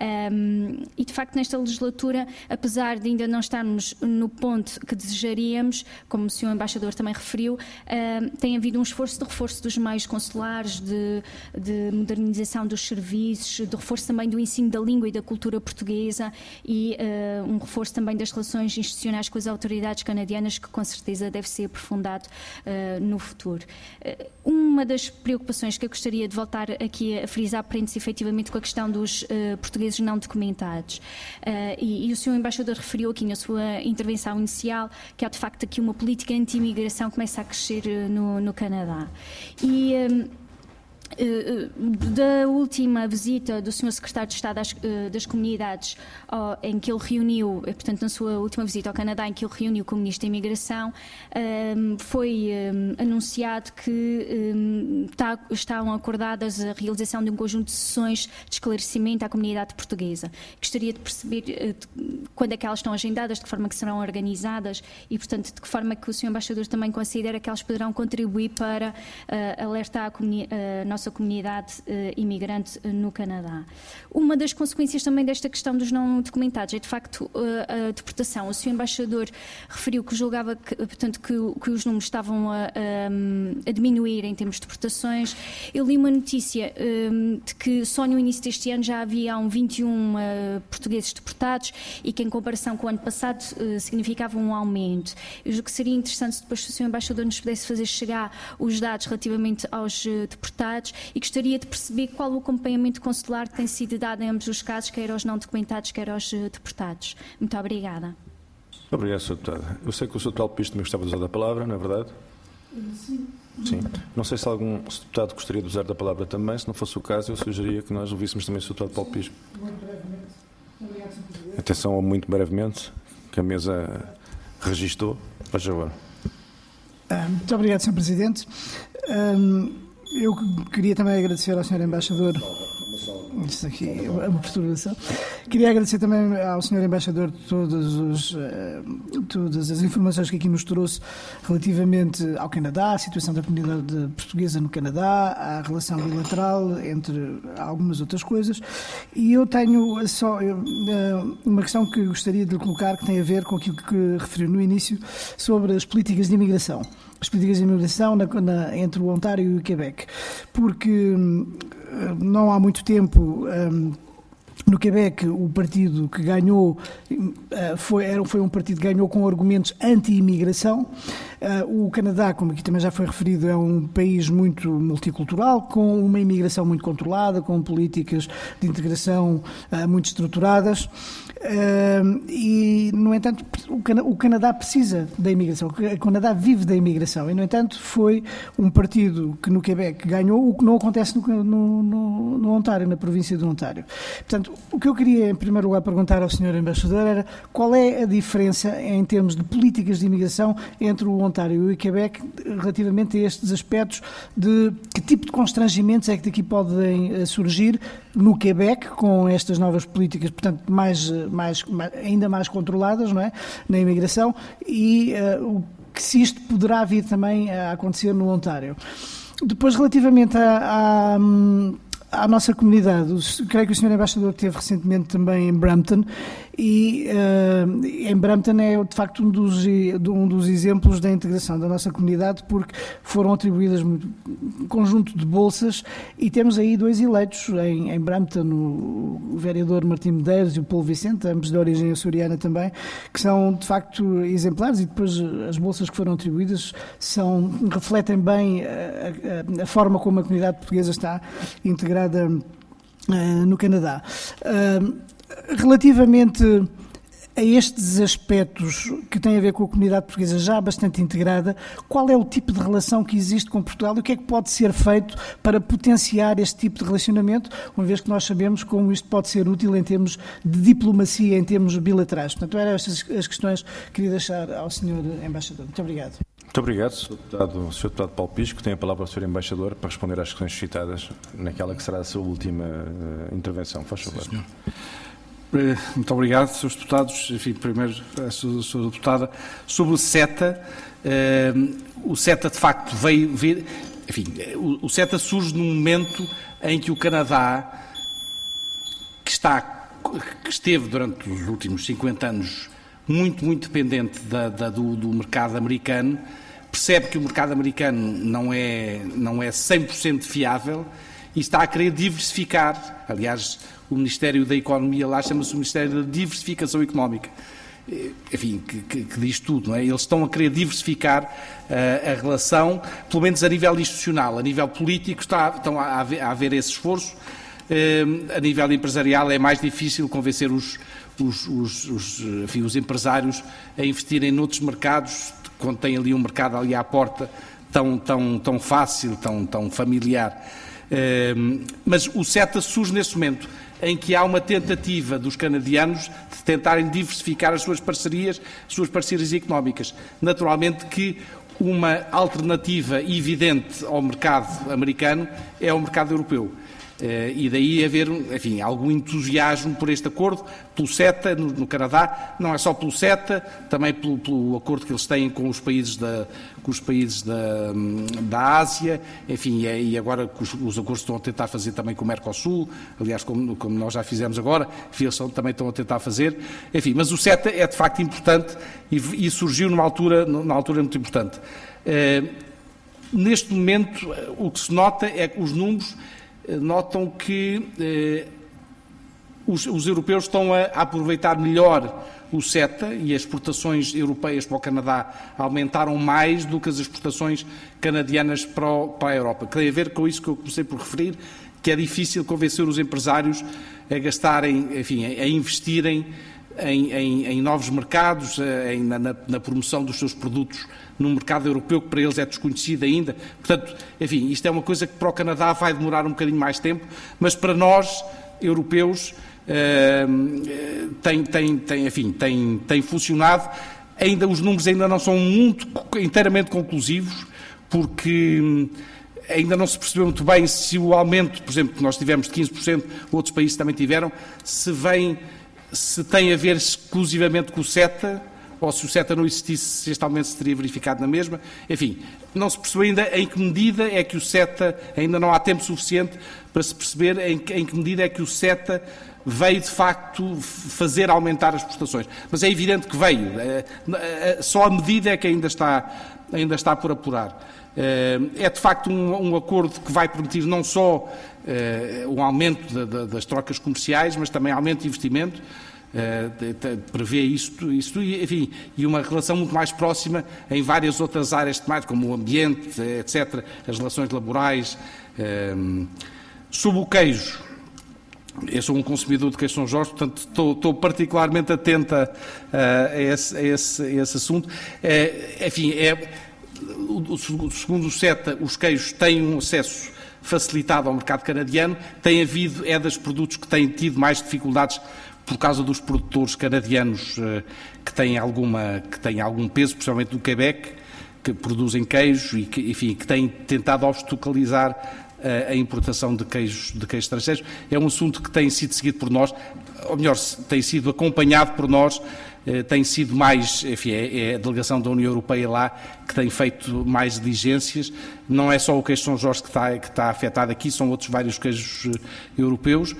Um, e, de facto, nesta legislatura, apesar de ainda não estarmos no ponto que desejaríamos, como o senhor Embaixador também referiu, um, tem havido um esforço de reforço dos meios consulares, de, de modernização dos serviços, de reforço também do ensino da língua e da cultura portuguesa e uh, um reforço também das relações institucionais com as autoridades canadianas que com certeza deve ser aprofundado uh, no futuro. Uh, uma das preocupações que eu gostaria de voltar aqui a frisar prende-se efetivamente com a questão dos uh, portugueses não documentados. Uh, e, e o senhor Embaixador referiu aqui na sua intervenção inicial que há de facto aqui uma política anti-imigração que começa a crescer uh, no, no Canadá. E um, da última visita do senhor Secretário de Estado das, das Comunidades, em que ele reuniu, portanto, na sua última visita ao Canadá, em que ele reuniu com o Ministro da Imigração, foi anunciado que estão acordadas a realização de um conjunto de sessões de esclarecimento à comunidade portuguesa. Gostaria de perceber quando é que elas estão agendadas, de que forma que serão organizadas e, portanto, de que forma que o senhor Embaixador também considera que elas poderão contribuir para alertar a, comuni- a nossa comunidade uh, imigrante uh, no Canadá. Uma das consequências também desta questão dos não documentados é, de facto, uh, a deportação. O senhor Embaixador referiu que julgava que, portanto, que, que os números estavam a, a, a diminuir em termos de deportações. Eu li uma notícia um, de que só no início deste ano já havia um vinte e um uh, portugueses deportados e que, em comparação com o ano passado, uh, significava um aumento. Eu julgo que seria interessante se depois o senhor Embaixador nos pudesse fazer chegar os dados relativamente aos uh, deportados e gostaria de perceber qual o acompanhamento consular que tem sido dado em ambos os casos, quer aos não documentados, quer aos deportados. Muito obrigada. Obrigado, senhor Deputado. Eu sei que o senhor Deputado Pires também gostava de usar a palavra, não é verdade? Sim. Sim. Não sei se algum deputado gostaria de usar da palavra também. Se não fosse o caso, eu sugeria que nós ouvíssemos também o senhor Deputado Paulo Pires. Muito brevemente. Obrigado, senhor Presidente. Atenção, muito brevemente, que a mesa registou. Faz favor. Ah, muito obrigado, senhor Presidente. Um, Eu queria também agradecer ao senhor Embaixador. Isso aqui é uma perturbação. Queria agradecer também ao senhor Embaixador todos os, todas as informações que aqui nos trouxe relativamente ao Canadá, à situação da comunidade portuguesa no Canadá, à relação bilateral, entre algumas outras coisas. E eu tenho só uma questão que gostaria de lhe colocar, que tem a ver com aquilo que referiu no início sobre as políticas de imigração. As políticas de imigração na, na, entre o Ontário e o Quebec, porque hum, não há muito tempo hum, No Quebec, o partido que ganhou foi, foi um partido que ganhou com argumentos anti-imigração. O Canadá, como aqui também já foi referido, é um país muito multicultural, com uma imigração muito controlada, com políticas de integração muito estruturadas. E, no entanto, o Canadá precisa da imigração. O Canadá vive da imigração. E, no entanto, foi um partido que no Quebec ganhou, o que não acontece no, no, no, no Ontário, na província do Ontário. Portanto, o que eu queria, em primeiro lugar, perguntar ao senhor Embaixador era qual é a diferença em termos de políticas de imigração entre o Ontário e o Quebec relativamente a estes aspectos de que tipo de constrangimentos é que daqui podem surgir no Quebec com estas novas políticas, portanto, mais, mais, ainda mais controladas, não é, na imigração, e uh, o que se isto poderá vir também a acontecer no Ontário. Depois, relativamente a, a à nossa comunidade, creio que o senhor Embaixador esteve recentemente também em Brampton e uh, em Brampton é de facto um dos, um dos exemplos da integração da nossa comunidade, porque foram atribuídas um conjunto de bolsas e temos aí dois eleitos em, em Brampton, o, o vereador Martim Medeiros e o Paulo Vicente, ambos de origem açoriana também, que são de facto exemplares, e depois as bolsas que foram atribuídas são, refletem bem a, a, a forma como a comunidade portuguesa está integrada Uh, no Canadá. Uh, relativamente a estes aspectos que têm a ver com a comunidade portuguesa já bastante integrada, qual é o tipo de relação que existe com Portugal e o que é que pode ser feito para potenciar este tipo de relacionamento, uma vez que nós sabemos como isto pode ser útil em termos de diplomacia, em termos bilaterais. Portanto, eram estas as questões que queria deixar ao senhor Embaixador. Muito obrigado. Muito obrigado, senhor Deputado, senhor Deputado Paulo Pisco. Tem a palavra o senhor Embaixador para responder às questões suscitadas naquela que será a sua última uh, intervenção. Faz favor. Sim, muito obrigado, senhores Deputados. Enfim, primeiro, a senhora Deputada, sobre o CETA, uh, o CETA de facto veio vir, enfim, o, o CETA surge num momento em que o Canadá, que, está, que esteve durante os últimos cinquenta anos muito, muito dependente da, da, do, do mercado americano, percebe que o mercado americano não é, não é cem por cento fiável e está a querer diversificar. Aliás, o Ministério da Economia lá chama-se o Ministério da Diversificação Económica. Enfim, que, que, que diz tudo, não é? Eles estão a querer diversificar uh, a relação, pelo menos a nível institucional. A nível político está, estão a haver, a haver esse esforço. Uh, a nível empresarial é mais difícil convencer os, os, os, os, enfim, os empresários a investirem noutros mercados, quando tem ali um mercado ali à porta tão, tão, tão fácil, tão, tão familiar. Uh, mas o CETA surge nesse momento em que há uma tentativa dos canadianos de tentarem diversificar as suas parcerias, as suas parcerias económicas. Naturalmente que uma alternativa evidente ao mercado americano é o mercado europeu. E daí haver, enfim, algum entusiasmo por este acordo, pelo CETA no, no Canadá, não é só pelo CETA, também pelo, pelo acordo que eles têm com os países da, com os países da, da Ásia, enfim, e agora os, os acordos estão a tentar fazer também com o Mercosul, aliás, como, como nós já fizemos agora, eles também estão a tentar fazer, enfim, mas o CETA é de facto importante e, e surgiu numa altura, numa altura muito importante. Uh, neste momento, o que se nota é que os números notam que eh, os, os europeus estão a, a aproveitar melhor o CETA e as exportações europeias para o Canadá aumentaram mais do que as exportações canadianas para, o, para a Europa. Tem a ver com isso que eu comecei por referir, que é difícil convencer os empresários a gastarem, enfim, a investirem Em, em, em novos mercados, em, na, na promoção dos seus produtos no mercado europeu, que para eles é desconhecido ainda. Portanto, enfim, isto é uma coisa que para o Canadá vai demorar um bocadinho mais tempo, mas para nós, europeus, uh, tem, tem, tem, enfim, tem, tem funcionado. Ainda, os números ainda não são muito, inteiramente conclusivos, porque ainda não se percebeu muito bem se o aumento, por exemplo, que nós tivemos de quinze por cento, outros países também tiveram, se vem... se tem a ver exclusivamente com o CETA, ou se o CETA não existisse, se este aumento se teria verificado na mesma. Enfim, não se percebeu ainda em que medida é que o CETA, ainda não há tempo suficiente para se perceber em que, em que medida é que o CETA veio, de facto, fazer aumentar as prestações. Mas é evidente que veio. Só a medida é que ainda está, ainda está por apurar. É, de facto, um, um acordo que vai permitir não só uh, um aumento da, da, das trocas comerciais, mas também aumento de investimento, uh, prevê isto, isto e, enfim, e uma relação muito mais próxima em várias outras áreas temáticas, como o ambiente, etcétera, as relações laborais. Uh, sobre o queijo, eu sou um consumidor de queijo São Jorge, portanto estou, estou particularmente atenta uh, a, esse, a, esse, a esse assunto. Uh, enfim, é, o, o, segundo o CETA, os queijos têm um acesso facilitado ao mercado canadiano, tem havido, é dos produtos que têm tido mais dificuldades por causa dos produtores canadianos uh, que têm, alguma, que têm algum peso, principalmente do Quebec, que produzem queijos e que, enfim, que têm tentado obstaculizar a importação de queijos, de queijos estrangeiros. É um assunto que tem sido seguido por nós, ou melhor, tem sido acompanhado por nós, tem sido mais, enfim, é a delegação da União Europeia lá que tem feito mais diligências. Não é só o queijo São Jorge que está, que está afetado aqui, são outros vários queijos europeus.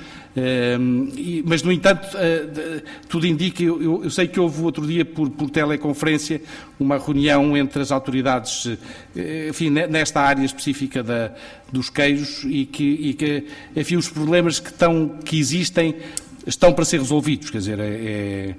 Mas, no entanto, tudo indica, eu, eu sei que houve outro dia por, por teleconferência uma reunião entre as autoridades, enfim, nesta área específica da, dos queijos e que, e que, enfim, os problemas que, estão, que existem estão para ser resolvidos, quer dizer, é,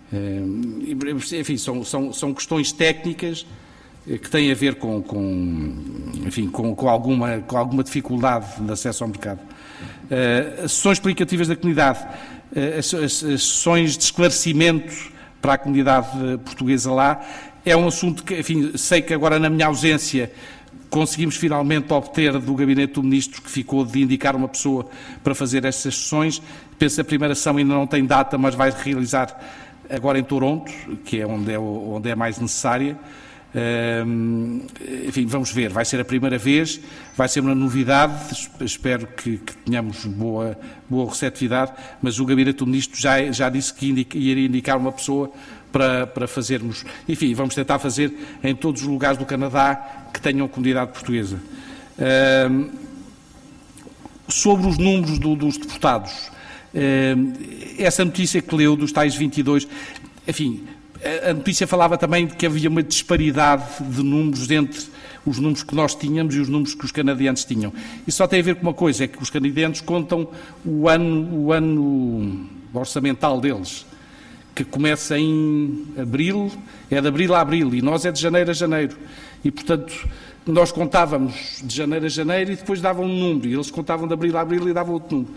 é, enfim, são, são, são questões técnicas que têm a ver com, com, enfim, com, com, alguma, com alguma dificuldade de acesso ao mercado. Uh, as sessões explicativas da comunidade, uh, as, as, as sessões de esclarecimento para a comunidade portuguesa lá, é um assunto que, enfim, sei que agora na minha ausência conseguimos finalmente obter do Gabinete do Ministro, que ficou de indicar uma pessoa para fazer essas sessões. Penso que a primeira sessão ainda não tem data, mas vai realizar agora em Toronto, que é onde é, onde é mais necessária. Uh, enfim, vamos ver, vai ser a primeira vez, vai ser uma novidade, espero que, que tenhamos boa, boa receptividade, mas o Gabinete do Ministro já, já disse que indica, iria indicar uma pessoa para, para fazermos, enfim, vamos tentar fazer em todos os lugares do Canadá que tenham comunidade portuguesa. Uh, sobre os números do, dos deportados, uh, essa notícia que leu dos tais vinte e dois, enfim, a notícia falava também de que havia uma disparidade de números entre os números que nós tínhamos e os números que os canadianos tinham. Isso só tem a ver com uma coisa, é que os canadianos contam o ano, o ano orçamental deles, que começa em abril, é de abril a abril, e nós é de janeiro a janeiro. E, portanto, nós contávamos de janeiro a janeiro e depois davam um número, e eles contavam de abril a abril e davam outro número.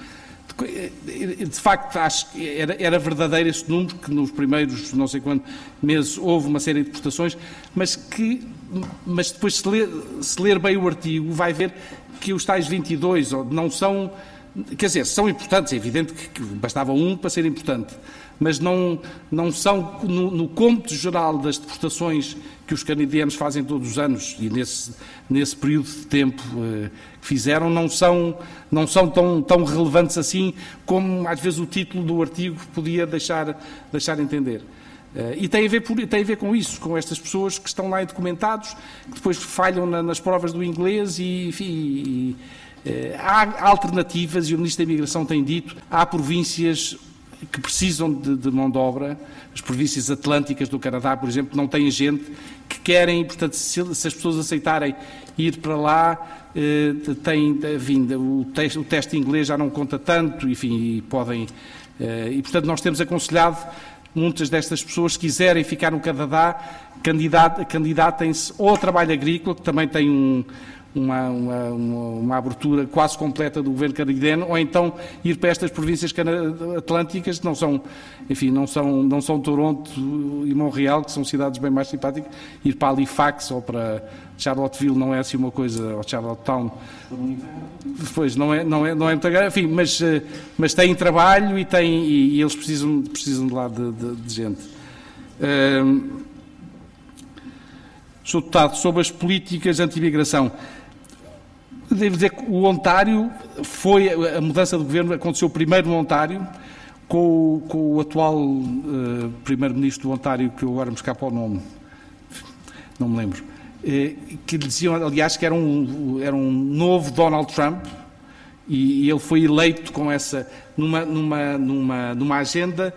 De facto, acho que era, era verdadeiro esse número, que nos primeiros não sei quantos meses houve uma série de deportações, mas que, mas depois se ler, se ler bem o artigo vai ver que os tais vinte e dois não são, quer dizer, são importantes, é evidente que, que bastava um para ser importante, mas não, não são, no, no cômputo geral das deportações que os canadianos fazem todos os anos, e nesse, nesse período de tempo eh, que fizeram, não são, não são tão, tão relevantes assim como, às vezes, o título do artigo podia deixar, deixar entender. Uh, e tem a, ver por, tem a ver com isso, com estas pessoas que estão lá indocumentados, que depois falham na, nas provas do inglês e, enfim, e, uh, há alternativas, e o Ministro da Imigração tem dito, há províncias que precisam de, de mão de obra, as províncias atlânticas do Canadá, por exemplo, não têm gente que querem, portanto, se, se as pessoas aceitarem ir para lá, eh, têm, enfim, o, teste, o teste inglês já não conta tanto, enfim, e podem, eh, e portanto nós temos aconselhado muitas destas pessoas, se quiserem ficar no Canadá, candidat, candidatem-se ou ao trabalho agrícola, que também tem um Uma, uma, uma abertura quase completa do governo canadiano, ou então ir para estas províncias atlânticas, que não são, enfim, não são, não são Toronto e Montreal, que são cidades bem mais simpáticas, ir para Halifax ou para Charlottesville não é assim uma coisa, ou Charlottetown, depois não é, não é, não é muito grande, enfim, mas, mas têm trabalho e, têm, e, e eles precisam, precisam de lá de, de, de gente. Uh, Sou deputado sobre as políticas anti-imigração. Devo dizer que o Ontário foi, a mudança de governo aconteceu primeiro no Ontário, com o, com o atual uh, primeiro-ministro do Ontário, que eu agora me escapa o nome, não me lembro, uh, que lhe diziam, aliás, que era um, era um novo Donald Trump, e, e ele foi eleito com essa, numa, numa, numa, numa agenda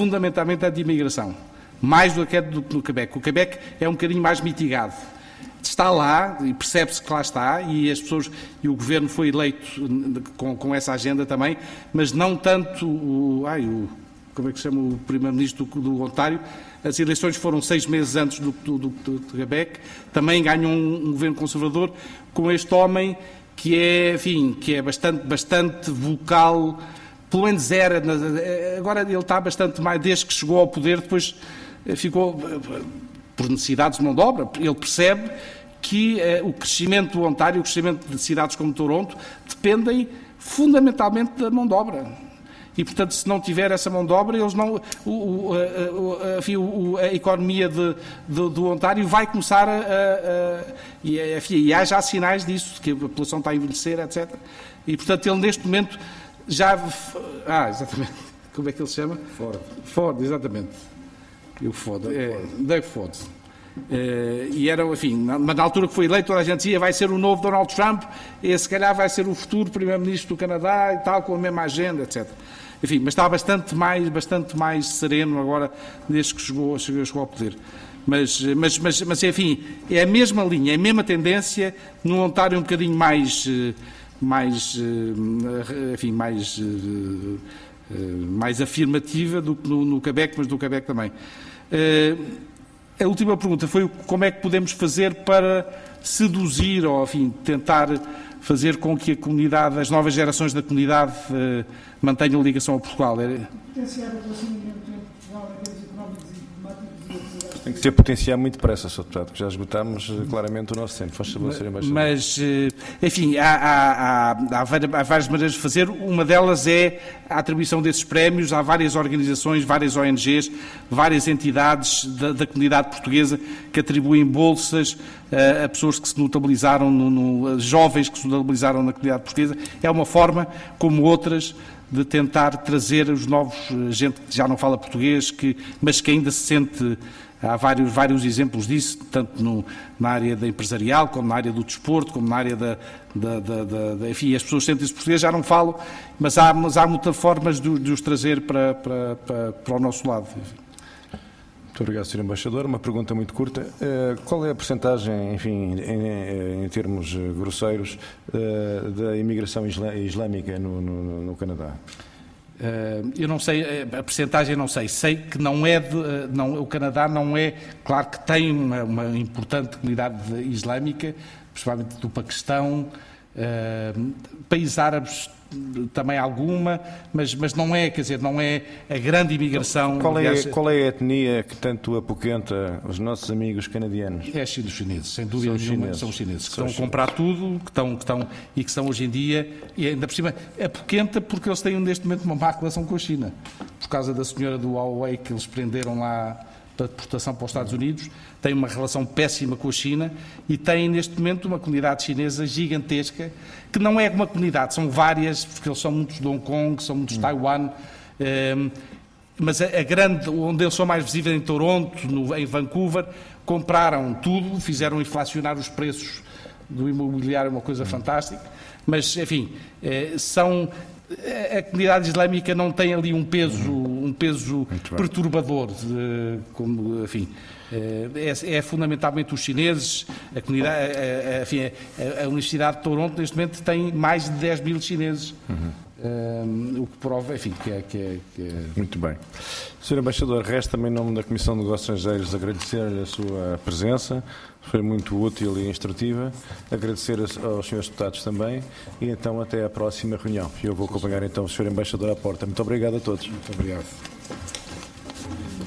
fundamentalmente anti-imigração, mais do que é do, do Quebec. O Quebec é um bocadinho mais mitigado. está lá, e percebe-se que lá está, e as pessoas, e o Governo foi eleito com, com essa agenda também, mas não tanto o, ai, o como é que se chama o Primeiro-Ministro do, do Ontário. As eleições foram seis meses antes do, do, do, do Quebec, também ganhou um, um Governo conservador com este homem que é, enfim, que é bastante, bastante vocal, pelo menos era, agora ele está bastante mais, desde que chegou ao poder, depois ficou por necessidades de mão de obra. Ele percebe que eh, o crescimento do Ontário, o crescimento de cidades como Toronto, dependem fundamentalmente da mão de obra. E, portanto, se não tiver essa mão de obra, eles não, o, o, a, enfim, o, a economia de, de, do Ontário vai começar a... a, a e, enfim, e há já sinais disso, que a população está a envelhecer, etcétera. E, portanto, ele neste momento já... Ah, exatamente. Como é que ele se chama? Ford. Ford, exatamente. E o Ford. É, Doug Ford. É, e era, enfim, na, na altura que foi eleito, toda a gente dizia vai ser o novo Donald Trump, e se calhar vai ser o futuro Primeiro-Ministro do Canadá e tal, com a mesma agenda, etcétera. Enfim, mas está bastante mais, bastante mais sereno agora, desde que chegou, chegou, chegou ao poder. Mas, mas, mas, mas, enfim, é a mesma linha, é a mesma tendência, num Ontário um bocadinho mais, mais, enfim, mais, mais afirmativa do que no, no Quebec, mas do Quebec também. A última pergunta foi como é que podemos fazer para seduzir, ou, enfim, tentar fazer com que a comunidade, as novas gerações da comunidade eh, mantenham ligação a Portugal. Potenciar o relacionamento entre Portugal e aqueles económicos e diplomáticos. Tem que ser potenciado muito depressa, senhor Deputado, porque já esgotámos claramente o nosso tempo. Faz favor, senhor Embaixador. Mas, enfim, há, há, há, há várias maneiras de fazer. Uma delas é a atribuição desses prémios. Há várias organizações, várias O N Gs, várias entidades da, da comunidade portuguesa que atribuem bolsas a, a pessoas que se notabilizaram, no, no, jovens que se notabilizaram na comunidade portuguesa. É uma forma, como outras, de tentar trazer os novos, gente que já não fala português, que, mas que ainda se sente... Há vários, vários exemplos disso, tanto no, na área da empresarial, como na área do desporto, como na área da... da, da, da, da enfim, as pessoas sentem-se português, já não falam, mas há, mas há muitas formas de, de os trazer para, para, para, para o nosso lado. Enfim. Muito obrigado, senhor Embaixador. Uma pergunta muito curta. Uh, qual é a percentagem, enfim, em, em termos grosseiros, uh, da imigração isla, islâmica no, no, no Canadá? Uh, eu não sei, a percentagem não sei, sei que não é, de, não, o Canadá não é, claro que tem uma, uma importante comunidade islâmica, principalmente do Paquistão, uh, países árabes também alguma, mas, mas não é, quer dizer, não é a grande imigração. Qual é, aliás, qual é a etnia que tanto apoquenta os nossos amigos canadianos? É os chineses, sem dúvida são nenhuma, chineses. são os chineses, que São estão a comprar tudo, que estão, que estão, e que são hoje em dia, e ainda por cima, apoquenta porque eles têm neste momento uma má relação com a China, por causa da senhora do Huawei que eles prenderam lá para deportação para os Estados Unidos, tem uma relação péssima com a China e tem neste momento uma comunidade chinesa gigantesca, que não é uma comunidade, são várias, porque eles são muitos de Hong Kong, são muitos de Taiwan, um, mas a, a grande, onde eles são mais visíveis em Toronto, no, em Vancouver, compraram tudo, fizeram inflacionar os preços do imobiliário, uma coisa fantástica, mas enfim, são... A comunidade islâmica não tem ali um peso, um peso perturbador, de, como, enfim, é, é fundamentalmente os chineses, a, comunidade, a, a, enfim, a, a Universidade de Toronto neste momento tem mais de dez mil chineses, uhum. um, o que prova, enfim, que é, que é, que é... Muito bem. senhor Embaixador, resta-me em nome da Comissão de Negócios Estrangeiros agradecer-lhe a sua presença, foi muito útil e instrutiva, agradecer aos senhores deputados também e então até à próxima reunião. Eu vou acompanhar então o senhor Embaixador à porta. Muito obrigado a todos. Muito obrigado.